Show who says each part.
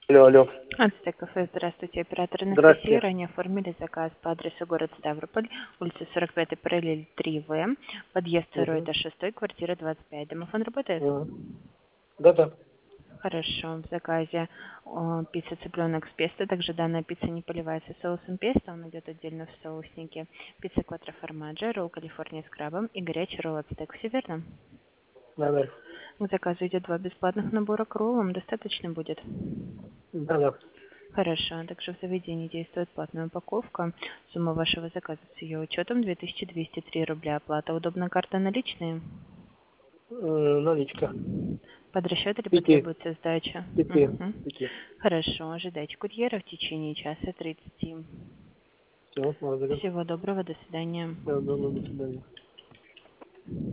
Speaker 1: Алло, алло.
Speaker 2: Ацтек кафе, здравствуйте, оператор Анастасия.
Speaker 1: Здравствуйте.
Speaker 2: Ранее оформили заказ по адресу город Ставрополь, улица 45, параллель 3В, подъезд 2,
Speaker 1: Угу.
Speaker 2: этаж 6, квартира 25. Домофон работает?
Speaker 1: Угу. Да-да.
Speaker 2: Хорошо, в заказе пицца цыпленок с песто, также данная пицца не поливается соусом песто, он идет отдельно в соуснике. Пицца кватро-формаджо, ролл Калифорния с крабом и горячий ролл ацтек, все верно?
Speaker 1: Да-да.
Speaker 2: К заказу идет 2 бесплатных набора к роллам, достаточно будет?
Speaker 1: Да-да.
Speaker 2: Хорошо. Также в заведении действует платная упаковка. Сумма вашего заказа с ее учетом 2203 рубля. Оплата удобна, карта наличные?
Speaker 1: Наличка.
Speaker 2: Под расчет или
Speaker 1: Пяти.
Speaker 2: потребуется сдача?
Speaker 1: Пяти.
Speaker 2: Мгм.
Speaker 1: Пяти.
Speaker 2: Хорошо. Ожидайте курьера в течение часа 30.
Speaker 1: Все, благодарю.
Speaker 2: Всего доброго. До свидания.
Speaker 1: Всего доброго, до свидания.